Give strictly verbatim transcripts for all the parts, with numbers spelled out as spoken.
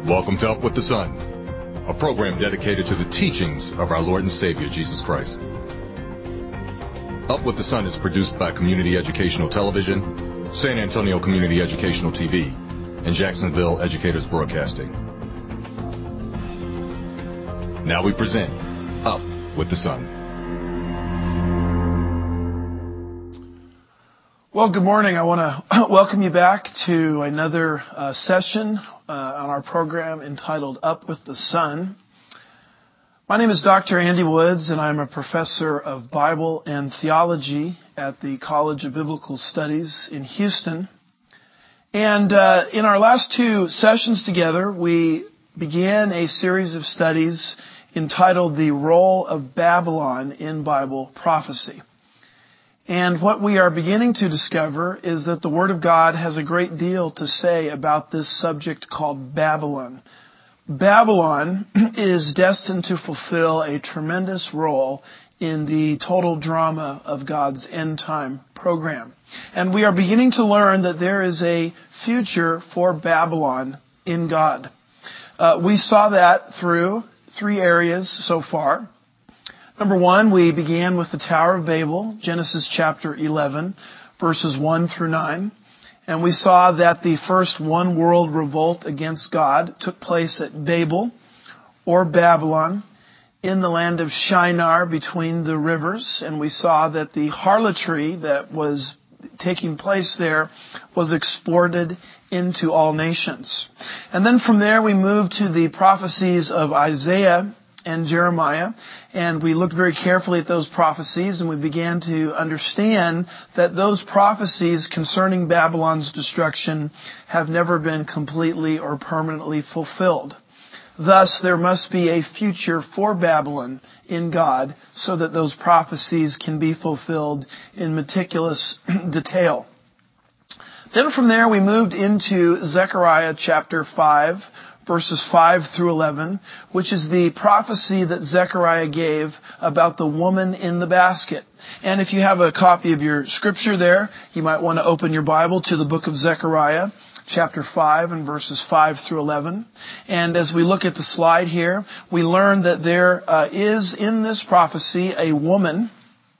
Welcome to Up with the Sun, a program dedicated to the teachings of our Lord and Savior, Jesus Christ. Up with the Sun is produced by Community Educational Television, San Antonio Community Educational T V, and Jacksonville Educators Broadcasting. Now we present Up with the Sun. Well, good morning. I want to welcome you back to another uh, session uh, on our program entitled Up with the Sun. My name is Doctor Andy Woods, and I'm a professor of Bible and Theology at the College of Biblical Studies in Houston. And uh, in our last two sessions together, we began a series of studies entitled The Role of Babylon in Bible Prophecy. And what we are beginning to discover is that the Word of God has a great deal to say about this subject called Babylon. Babylon is destined to fulfill a tremendous role in the total drama of God's end-time program. And we are beginning to learn that there is a future for Babylon in God. Uh, we saw that through three areas so far. Number one, we began with the Tower of Babel, Genesis chapter eleven, verses one through nine. And we saw that the first one world revolt against God took place at Babel, or Babylon, in the land of Shinar between the rivers. And we saw that the harlotry that was taking place there was exported into all nations. And then from there we moved to the prophecies of Isaiah and Jeremiah, and we looked very carefully at those prophecies, and we began to understand that those prophecies concerning Babylon's destruction have never been completely or permanently fulfilled. Thus, there must be a future for Babylon in God so that those prophecies can be fulfilled in meticulous detail. Then from there, we moved into Zechariah chapter five, verses five through eleven, which is the prophecy that Zechariah gave about the woman in the basket. And if you have a copy of your scripture there, you might want to open your Bible to the book of Zechariah, chapter five, and verses five through eleven. And as we look at the slide here, we learn that there uh, is in this prophecy a woman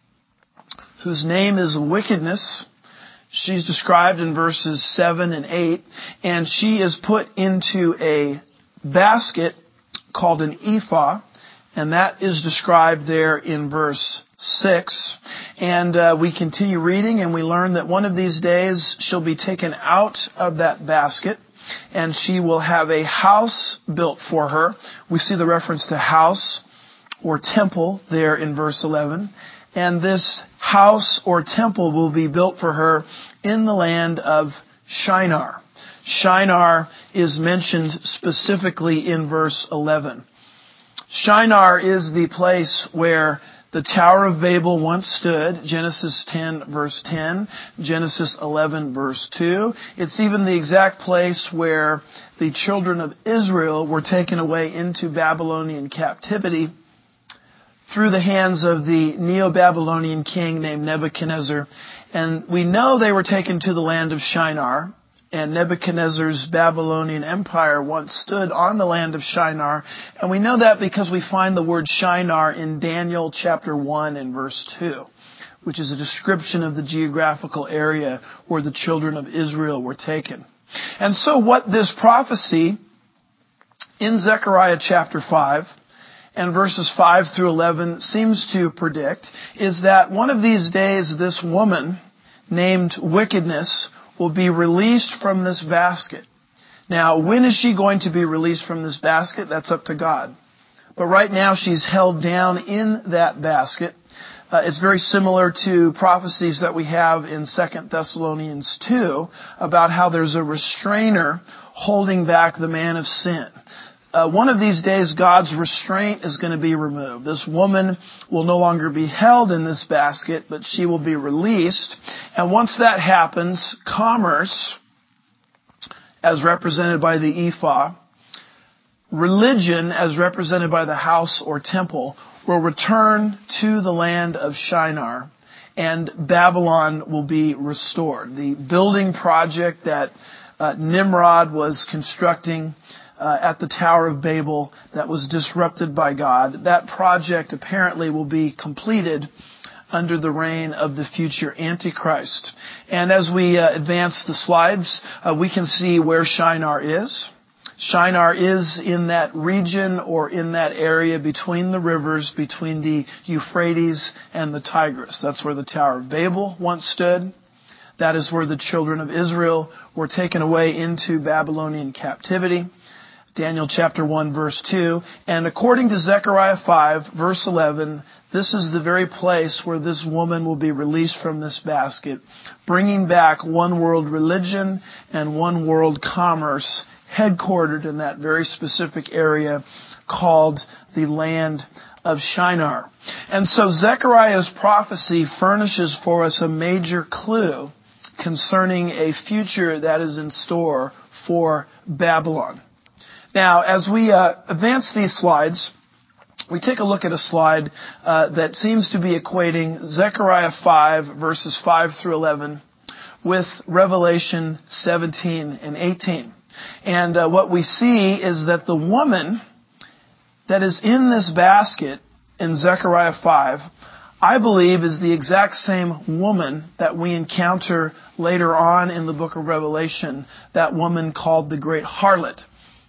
whose name is Wickedness. She's described in verses seven and eight, and she is put into a basket called an ephah, and that is described there in verse six. And uh, we continue reading, and we learn that one of these days she'll be taken out of that basket, and she will have a house built for her. We see the reference to house or temple there in verse eleven. And this house or temple will be built for her in the land of Shinar. Shinar is mentioned specifically in verse eleven. Shinar is the place where the Tower of Babel once stood, Genesis ten verse ten, Genesis eleven verse two. It's even the exact place where the children of Israel were taken away into Babylonian captivity through the hands of the Neo-Babylonian king named Nebuchadnezzar. And we know they were taken to the land of Shinar, and Nebuchadnezzar's Babylonian empire once stood on the land of Shinar. And we know that because we find the word Shinar in Daniel chapter one and verse two, which is a description of the geographical area where the children of Israel were taken. And so what this prophecy in Zechariah chapter five and verses five through eleven seems to predict is that one of these days this woman named Wickedness will be released from this basket. Now, when is she going to be released from this basket? That's up to God. But right now she's held down in that basket. Uh, it's very similar to prophecies that we have in Second Thessalonians two about how there's a restrainer holding back the man of sin. Uh, one of these days, God's restraint is going to be removed. This woman will no longer be held in this basket, but she will be released. And once that happens, commerce, as represented by the ephah, religion, as represented by the house or temple, will return to the land of Shinar, and Babylon will be restored. The building project that uh, Nimrod was constructing uh, at the Tower of Babel that was disrupted by God. That project apparently will be completed under the reign of the future Antichrist. And as we uh, advance the slides, uh, we can see where Shinar is. Shinar is in that region or in that area between the rivers, between the Euphrates and the Tigris. That's where the Tower of Babel once stood. That is where the children of Israel were taken away into Babylonian captivity. Daniel chapter one verse two. And according to Zechariah five verse eleven, this is the very place where this woman will be released from this basket, bringing back one world religion and one world commerce, headquartered in that very specific area called the land of Shinar. And so Zechariah's prophecy furnishes for us a major clue concerning a future that is in store for Babylon. Now, as we uh, advance these slides, we take a look at a slide uh, that seems to be equating Zechariah five, verses five through eleven, with Revelation seventeen and eighteen. And uh, what we see is that the woman that is in this basket in Zechariah five, I believe, is the exact same woman that we encounter later on in the book of Revelation, that woman called the Great Harlot.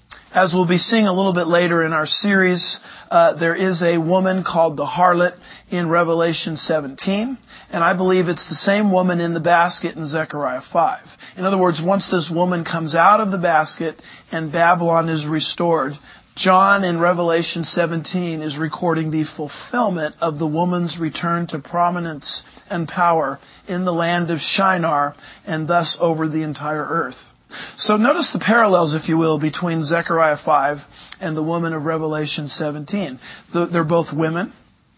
As we'll be seeing a little bit later in our series, uh, there is a woman called the harlot in Revelation seventeen, and I believe it's the same woman in the basket in Zechariah five. In other words, once this woman comes out of the basket and Babylon is restored, John in Revelation seventeen is recording the fulfillment of the woman's return to prominence and power in the land of Shinar and thus over the entire earth. So notice the parallels, if you will, between Zechariah five and the woman of Revelation seventeen. They're both women.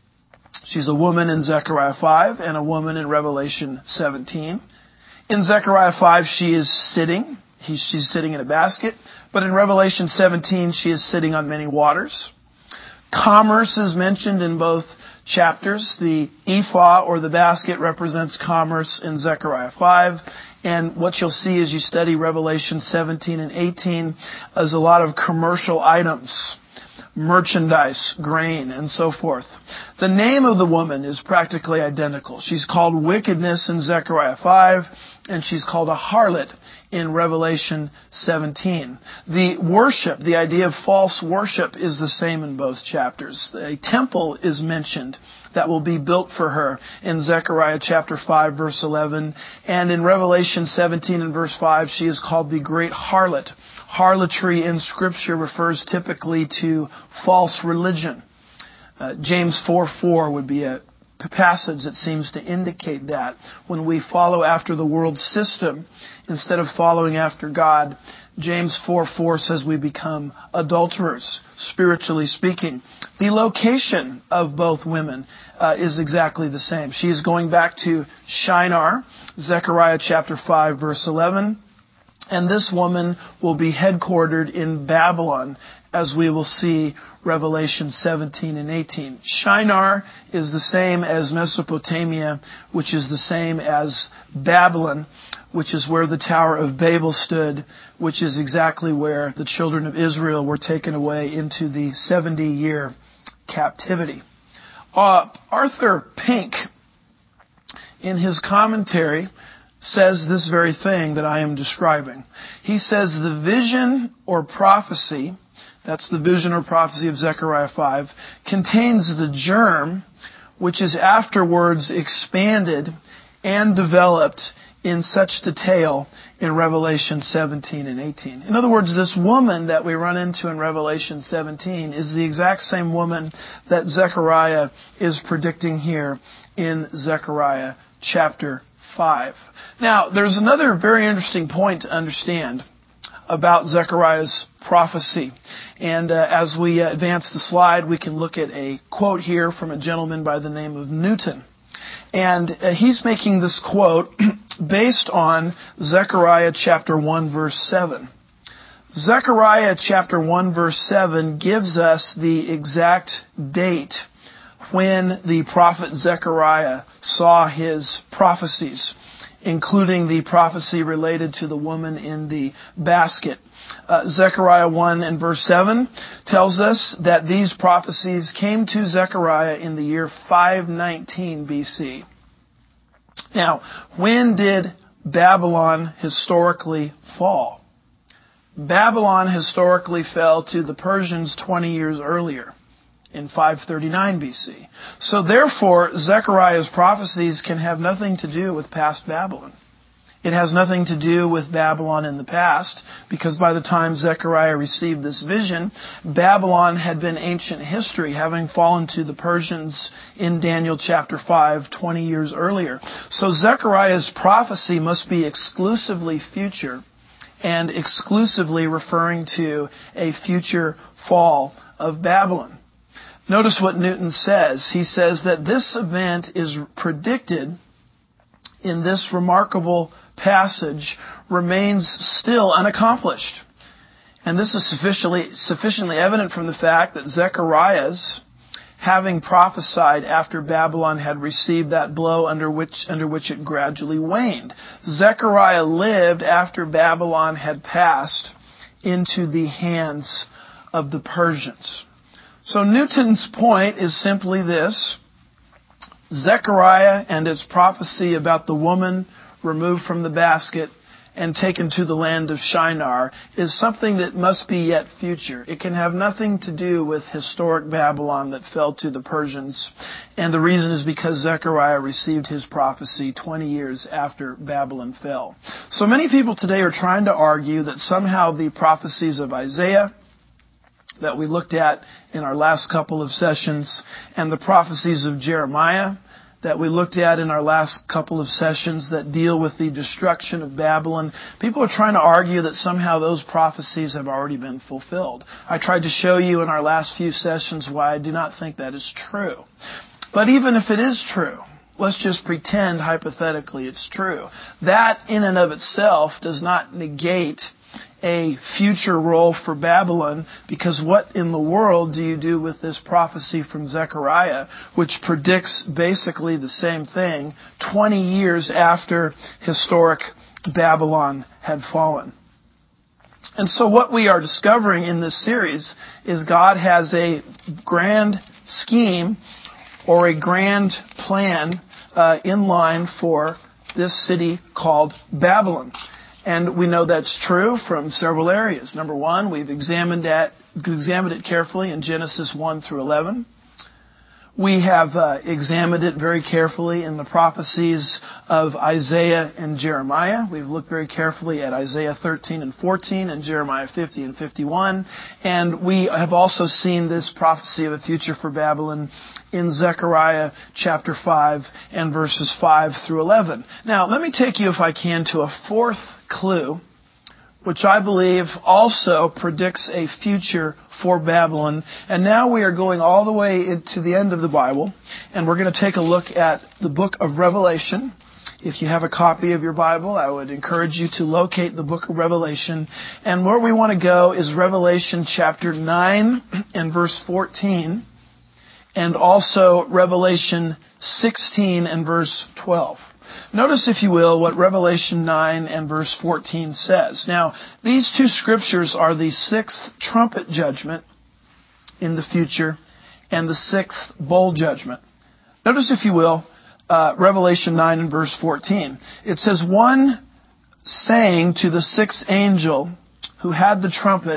She's a woman in Zechariah five and a woman in Revelation seventeen. In Zechariah five, she is sitting. She's sitting in a basket. But in Revelation seventeen, she is sitting on many waters. Commerce is mentioned in both chapters. The ephah, or the basket, represents commerce in Zechariah five. And what you'll see as you study Revelation seventeen and eighteen is a lot of commercial items, merchandise, grain, and so forth. The name of the woman is practically identical. She's called wickedness in Zechariah five, and she's called a harlot in Revelation seventeen. The worship, the idea of false worship, is the same in both chapters. A temple is mentioned that will be built for her in Zechariah chapter five, verse eleven. And in Revelation seventeen and verse five, she is called the Great Harlot. Harlotry in Scripture refers typically to false religion. Uh, James four four would be a passage that seems to indicate that. When we follow after the world system instead of following after God, James four four says we become adulterers, spiritually speaking. The location of both women uh, is exactly the same. She is going back to Shinar, Zechariah chapter five, verse eleven. And this woman will be headquartered in Babylon, as we will see Revelation seventeen and eighteen. Shinar is the same as Mesopotamia, which is the same as Babylon, which is where the Tower of Babel stood, which is exactly where the children of Israel were taken away into the seventy-year captivity. Uh, Arthur Pink, in his commentary, says this very thing that I am describing. He says the vision or prophecy, that's the vision or prophecy of Zechariah five, contains the germ which is afterwards expanded and developed in such detail in Revelation seventeen and eighteen. In other words, this woman that we run into in Revelation seventeen is the exact same woman that Zechariah is predicting here in Zechariah chapter five. Now, there's another very interesting point to understand about Zechariah's prophecy. And uh, as we uh, advance the slide, we can look at a quote here from a gentleman by the name of Newton. And uh, he's making this quote based on Zechariah chapter one, verse seven. Zechariah chapter one, verse seven gives us the exact date when the prophet Zechariah saw his prophecies. including the prophecy related to the woman in the basket. Uh, Zechariah one and verse seven tells us that these prophecies came to Zechariah in the year five nineteen B C. Now, when did Babylon historically fall? Babylon historically fell to the Persians twenty years earlier, in five thirty-nine B C. So therefore, Zechariah's prophecies can have nothing to do with past Babylon. It has nothing to do with Babylon in the past, because by the time Zechariah received this vision, Babylon had been ancient history, having fallen to the Persians in Daniel chapter five, twenty years earlier. So Zechariah's prophecy must be exclusively future, and exclusively referring to a future fall of Babylon. Notice what Newton says. He says that this event is predicted in this remarkable passage remains still unaccomplished. And this is sufficiently, sufficiently evident from the fact that Zechariah's, having prophesied after Babylon had received that blow under which, under which it gradually waned. Zechariah lived after Babylon had passed into the hands of the Persians. So Newton's point is simply this: Zechariah and its prophecy about the woman removed from the basket and taken to the land of Shinar is something that must be yet future. It can have nothing to do with historic Babylon that fell to the Persians. And the reason is because Zechariah received his prophecy twenty years after Babylon fell. So many people today are trying to argue that somehow the prophecies of Isaiah that we looked at in our last couple of sessions and the prophecies of Jeremiah that we looked at in our last couple of sessions that deal with the destruction of Babylon, people are trying to argue that somehow those prophecies have already been fulfilled. I tried to show you in our last few sessions why I do not think that is true. But even if it is true, let's just pretend hypothetically it's true. That in and of itself does not negate a future role for Babylon, because what in the world do you do with this prophecy from Zechariah, which predicts basically the same thing twenty years after historic Babylon had fallen? And so what we are discovering in this series is God has a grand scheme or a grand plan uh, in line for this city called Babylon. And we know that's true from several areas. Number one, we've examined that, examined it carefully in Genesis one through eleven. We have uh, examined it very carefully in the prophecies of Isaiah and Jeremiah. We've looked very carefully at Isaiah thirteen and fourteen and Jeremiah fifty and fifty-one. And we have also seen this prophecy of a future for Babylon in Zechariah chapter five and verses five through eleven. Now, let me take you, if I can, to a fourth clue, which I believe also predicts a future for Babylon. And now we are going all the way into the end of the Bible, and we're going to take a look at the book of Revelation. If you have a copy of your Bible, I would encourage you to locate the book of Revelation. And where we want to go is Revelation chapter nine and verse fourteen, and also Revelation sixteen and verse twelve. Notice, if you will, what Revelation nine and verse fourteen says. Now, these two scriptures are the sixth trumpet judgment in the future and the sixth bowl judgment. Notice, if you will, uh, Revelation nine and verse fourteen. It says, "One saying to the sixth angel who had the trumpet,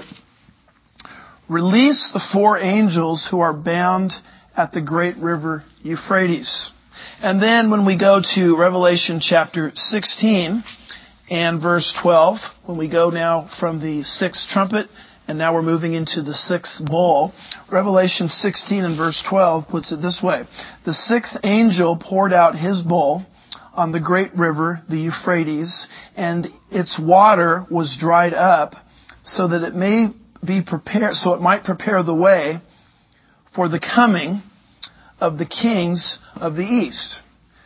'Release the four angels who are bound at the great river Euphrates.'" And then when we go to Revelation chapter sixteen and verse twelve, when we go now from the sixth trumpet, and now we're moving into the sixth bowl, Revelation sixteen and verse twelve puts it this way: "The sixth angel poured out his bowl on the great river, the Euphrates, and its water was dried up, so that it may be prepared, so it might prepare the way for the coming of the kings of the east."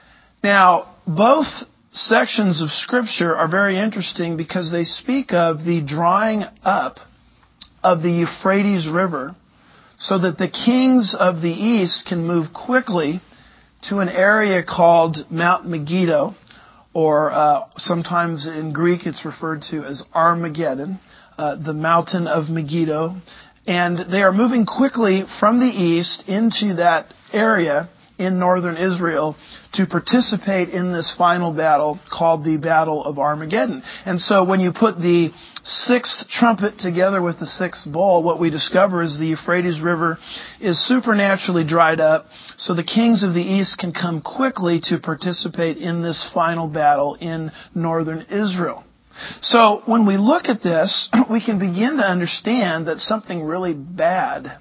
Now, both sections of Scripture are very interesting because they speak of the drying up of the Euphrates River so that the kings of the east can move quickly to an area called Mount Megiddo, or uh, sometimes in Greek it's referred to as Armageddon, uh, the mountain of Megiddo. And they are moving quickly from the east into that area in northern Israel to participate in this final battle called the Battle of Armageddon. And so when you put the sixth trumpet together with the sixth bowl, what we discover is the Euphrates River is supernaturally dried up, so the kings of the east can come quickly to participate in this final battle in northern Israel. So when we look at this, we can begin to understand that something really bad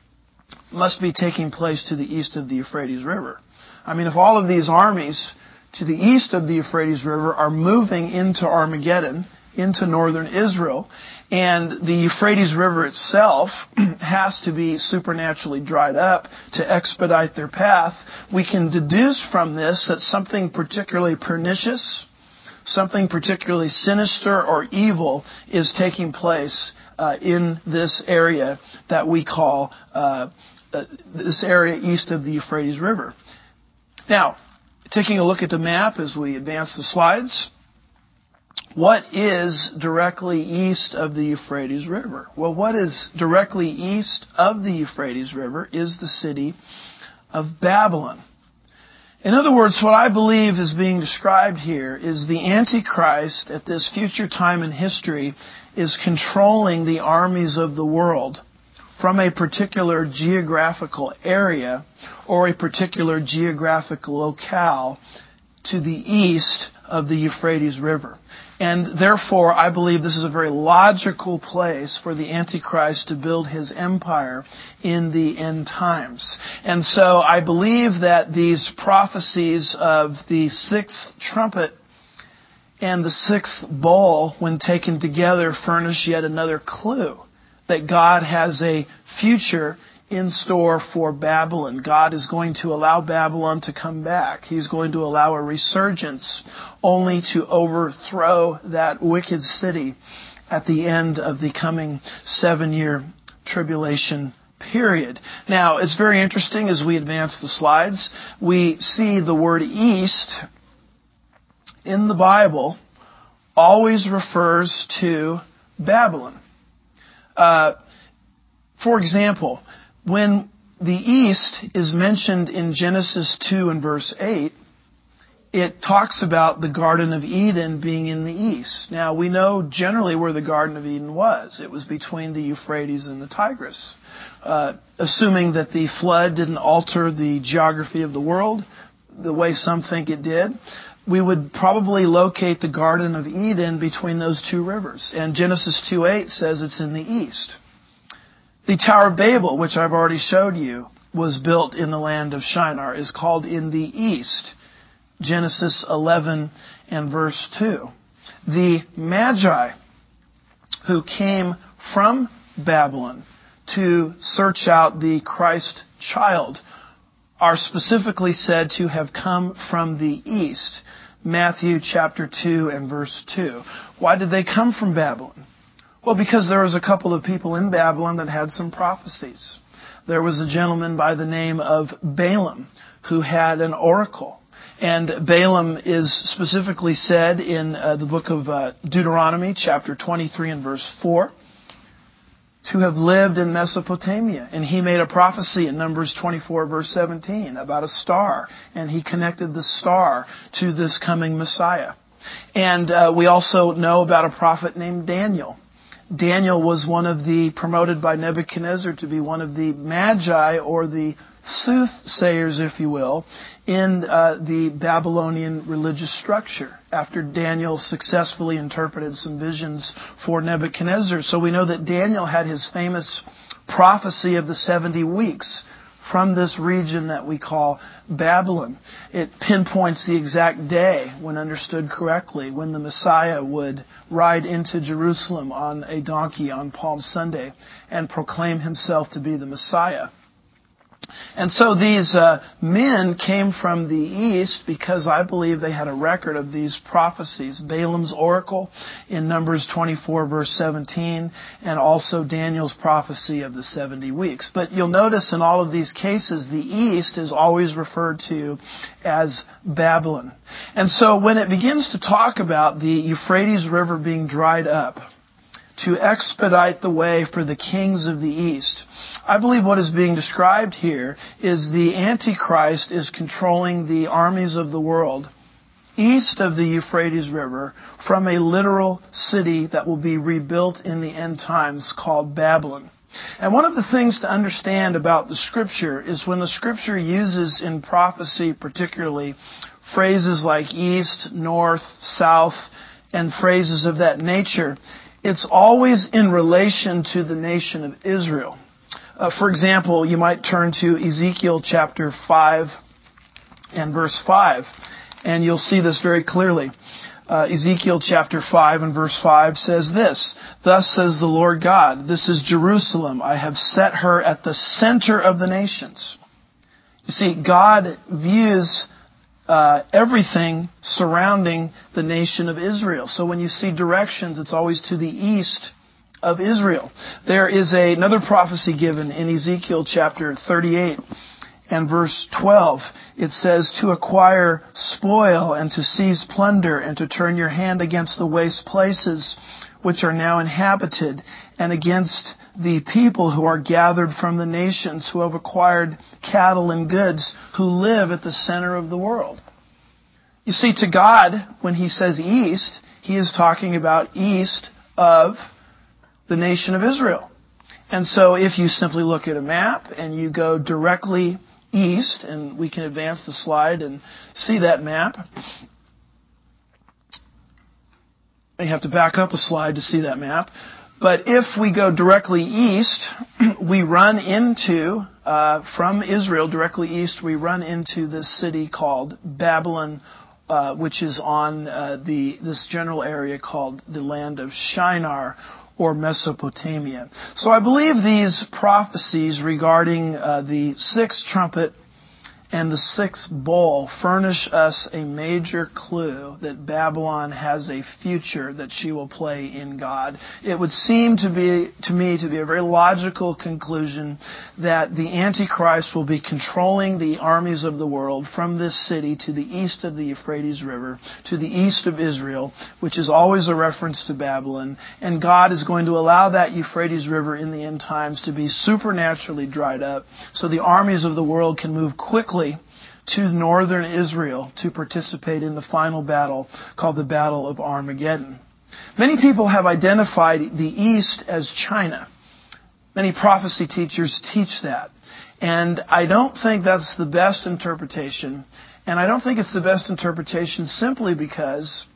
must be taking place to the east of the Euphrates River. I mean, if all of these armies to the east of the Euphrates River are moving into Armageddon, into northern Israel, and the Euphrates River itself has to be supernaturally dried up to expedite their path, we can deduce from this that something particularly pernicious, something particularly sinister or evil is taking place uh, in this area that we call uh, uh, this area east of the Euphrates River. Now, taking a look at the map as we advance the slides, what is directly east of the Euphrates River? Well, what is directly east of the Euphrates River is the city of Babylon. In other words, what I believe is being described here is the Antichrist at this future time in history is controlling the armies of the world from a particular geographical area or a particular geographical locale to the east of the Euphrates River. And therefore, I believe this is a very logical place for the Antichrist to build his empire in the end times. And so I believe that these prophecies of the sixth trumpet and the sixth bowl, when taken together, furnish yet another clue that God has a future in store for Babylon. God is going to allow Babylon to come back. He's going to allow a resurgence only to overthrow that wicked city at the end of the coming seven-year tribulation period. Now, it's very interesting as we advance the slides. We see the word east in the Bible always refers to Babylon. Uh, for example, when the east is mentioned in Genesis two and verse eight, it talks about the Garden of Eden being in the east. Now, we know generally where the Garden of Eden was. It was between the Euphrates and the Tigris. Uh, assuming that the flood didn't alter the geography of the world the way some think it did, we would probably locate the Garden of Eden between those two rivers. And Genesis two eight says it's in the east. The Tower of Babel, which I've already showed you, was built in the land of Shinar, is called in the east. Genesis eleven and verse two. The Magi, who came from Babylon to search out the Christ child, are specifically said to have come from the east. Matthew chapter two and verse two. Why did they come from Babylon? Well, because there was a couple of people in Babylon that had some prophecies. There was a gentleman by the name of Balaam who had an oracle. And Balaam is specifically said in uh, the book of uh, Deuteronomy, chapter twenty-three and verse four, to have lived in Mesopotamia. And he made a prophecy in Numbers twenty-four, verse seventeen, about a star. And he connected the star to this coming Messiah. And uh, we also know about a prophet named Daniel. Daniel was one of the, promoted by Nebuchadnezzar to be one of the magi, or the soothsayers, if you will, in uh, the Babylonian religious structure, after Daniel successfully interpreted some visions for Nebuchadnezzar. So we know that Daniel had his famous prophecy of the seventy weeks from this region that we call Babylon. It pinpoints the exact day, when understood correctly, when the Messiah would ride into Jerusalem on a donkey on Palm Sunday and proclaim himself to be the Messiah. And so these uh, men came from the east because I believe they had a record of these prophecies. Balaam's oracle in Numbers twenty-four, verse seventeen, and also Daniel's prophecy of the seventy weeks. But you'll notice in all of these cases, the east is always referred to as Babylon. And so when it begins to talk about the Euphrates River being dried up, to expedite the way for the kings of the east, I believe what is being described here is the Antichrist is controlling the armies of the world east of the Euphrates River from a literal city that will be rebuilt in the end times called Babylon. And one of the things to understand about the Scripture is when the Scripture uses in prophecy particularly phrases like east, north, south, and phrases of that nature, it's always in relation to the nation of Israel. Uh, for example, you might turn to Ezekiel chapter five and verse five, and you'll see this very clearly. Uh, Ezekiel chapter five and verse five says this, "Thus says the Lord God, this is Jerusalem. I have set her at the center of the nations." You see, God views Uh, everything surrounding the nation of Israel. So when you see directions, it's always to the east of Israel. There is a, another prophecy given in Ezekiel chapter thirty-eight and verse twelve. It says, "To acquire spoil and to seize plunder and to turn your hand against the waste places which are now inhabited and against the people who are gathered from the nations who have acquired cattle and goods who live at the center of the world." You see, to God, when He says east, He is talking about east of the nation of Israel. And so if you simply look at a map and you go directly east, and we can advance the slide and see that map. You have to back up a slide to see that map. But if we go directly east, we run into, uh, from Israel, directly east, we run into this city called Babylon, uh, which is on uh, the this general area called the land of Shinar, or Mesopotamia. So I believe these prophecies regarding uh, the sixth trumpet and the sixth bowl furnish us a major clue that Babylon has a future that she will play in God. It would seem to be, to me, to be a very logical conclusion that the Antichrist will be controlling the armies of the world from this city to the east of the Euphrates River, to the east of Israel, which is always a reference to Babylon, and God is going to allow that Euphrates River in the end times to be supernaturally dried up so the armies of the world can move quickly to northern Israel to participate in the final battle called the Battle of Armageddon. Many people have identified the East as China. Many prophecy teachers teach that. And I don't think that's the best interpretation. And I don't think it's the best interpretation simply because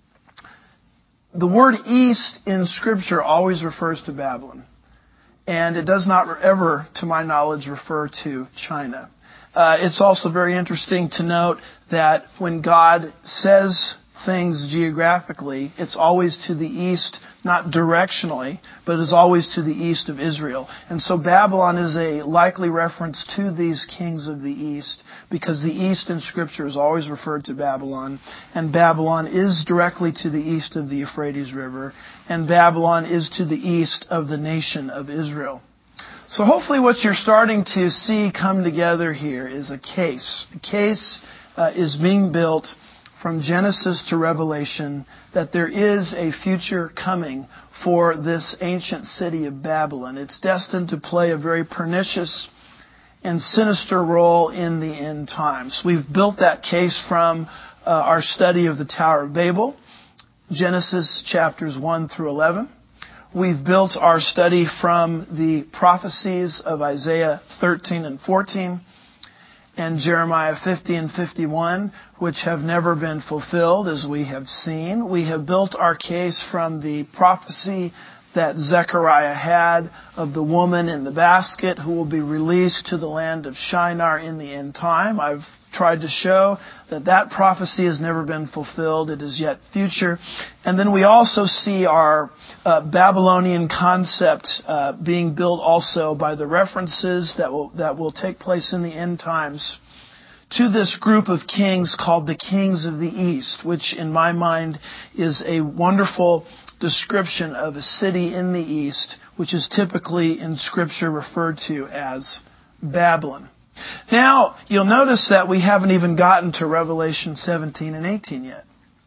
the word East in Scripture always refers to Babylon. And it does not ever, to my knowledge, refer to China. Uh, it's also very interesting to note that when God says things geographically, it's always to the east, not directionally, but is always to the east of Israel. And so Babylon is a likely reference to these kings of the east, because the east in Scripture is always referred to Babylon, and Babylon is directly to the east of the Euphrates River, and Babylon is to the east of the nation of Israel. So hopefully what you're starting to see come together here is a case. The case uh, is being built from Genesis to Revelation that there is a future coming for this ancient city of Babylon. It's destined to play a very pernicious and sinister role in the end times. We've built that case from uh, our study of the Tower of Babel, Genesis chapters one through eleven. We've built our study from the prophecies of Isaiah thirteen and fourteen and Jeremiah fifty and fifty-one, which have never been fulfilled, as we have seen. We have built our case from the prophecy that Zechariah had of the woman in the basket who will be released to the land of Shinar in the end time. I've tried to show that that prophecy has never been fulfilled. It is yet future. And then we also see our uh, Babylonian concept uh, being built also by the references that will that will take place in the end times to this group of kings called the kings of the East, which in my mind is a wonderful description of a city in the East, which is typically in Scripture referred to as Babylon. Now, you'll notice that we haven't even gotten to Revelation seventeen and eighteen yet.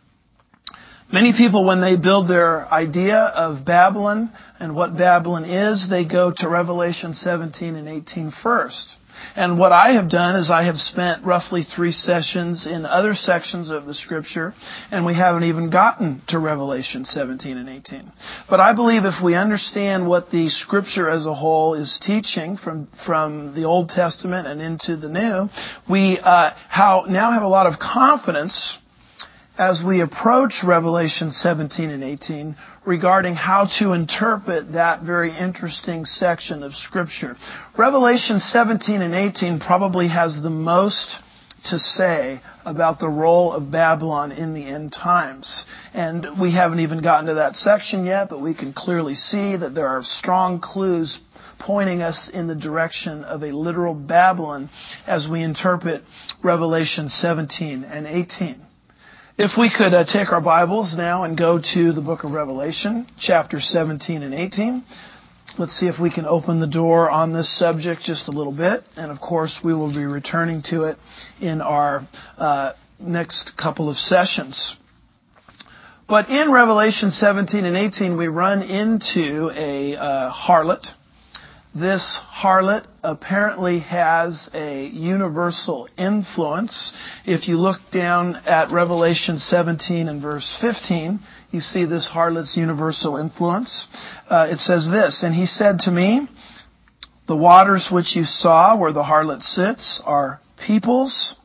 Many people, when they build their idea of Babylon and what Babylon is, they go to Revelation seventeen and eighteen first. And what I have done is I have spent roughly three sessions in other sections of the Scripture, and we haven't even gotten to Revelation seventeen and eighteen. But I believe if we understand what the Scripture as a whole is teaching from from the Old Testament and into the New, we uh, how now have a lot of confidence as we approach Revelation seventeen and eighteen regarding how to interpret that very interesting section of Scripture. Revelation seventeen and eighteen probably has the most to say about the role of Babylon in the end times. And we haven't even gotten to that section yet, but we can clearly see that there are strong clues pointing us in the direction of a literal Babylon as we interpret Revelation seventeen and eighteen. If we could uh, take our Bibles now and go to the book of Revelation, chapter seventeen and eighteen. Let's see if we can open the door on this subject just a little bit. And of course, we will be returning to it in our uh, next couple of sessions. But in Revelation seventeen and eighteen, we run into a uh, harlot. This harlot apparently has a universal influence. If you look down at Revelation seventeen and verse fifteen, you see this harlot's universal influence. Uh, it says this, "And he said to me, the waters which you saw where the harlot sits are peoples,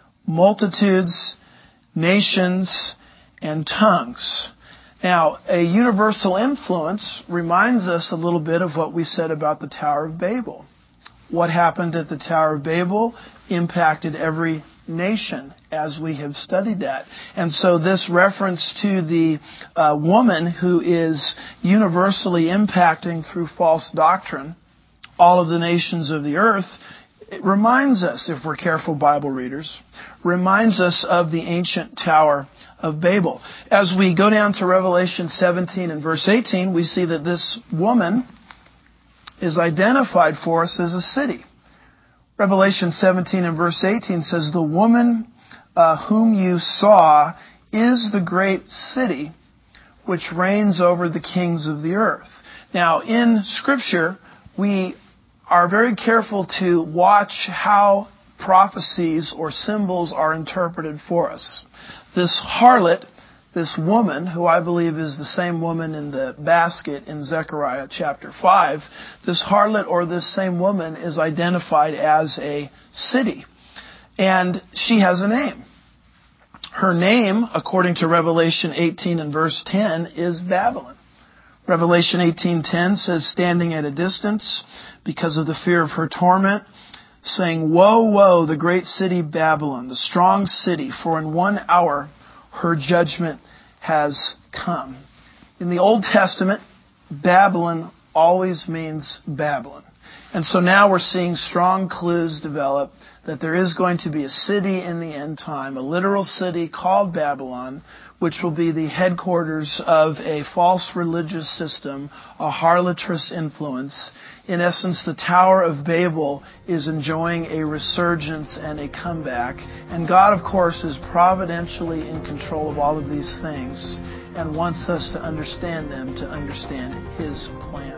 multitudes, nations, and tongues." Now, a universal influence reminds us a little bit of what we said about the Tower of Babel. What happened at the Tower of Babel impacted every nation as we have studied that. And so this reference to the uh, woman who is universally impacting through false doctrine all of the nations of the earth, it reminds us, if we're careful Bible readers, reminds us of the ancient Tower of Babel. As we go down to Revelation seventeen and verse eighteen, we see that this woman is identified for us as a city. Revelation seventeen and verse eighteen says, "The woman uh, whom you saw is the great city which reigns over the kings of the earth." Now, in Scripture, we are very careful to watch how prophecies or symbols are interpreted for us. This harlot, this woman, who I believe is the same woman in the basket in Zechariah chapter five, this harlot or this same woman is identified as a city. And she has a name. Her name, according to Revelation eighteen and verse ten, is Babylon. Revelation eighteen ten says, "Standing at a distance because of the fear of her torment, saying, Woe, woe, the great city Babylon, the strong city, for in one hour her judgment has come." In the Old Testament, Babylon always means Babylon. And so now we're seeing strong clues develop that there is going to be a city in the end time, a literal city called Babylon, which will be the headquarters of a false religious system, a harlotrous influence. In essence, the Tower of Babel is enjoying a resurgence and a comeback. And God, of course, is providentially in control of all of these things and wants us to understand them, to understand His plan.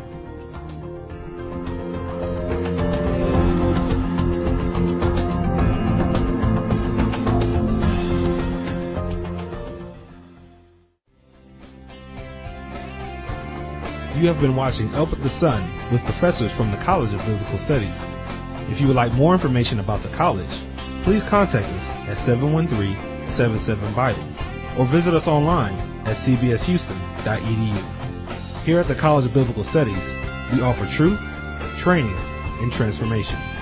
You have been watching Up with the Sun with professors from the College of Biblical Studies. If you would like more information about the college, please contact us at seven one three, seven seven, Bible or visit us online at c b s houston dot e d u. Here at the College of Biblical Studies, we offer truth, training, and transformation.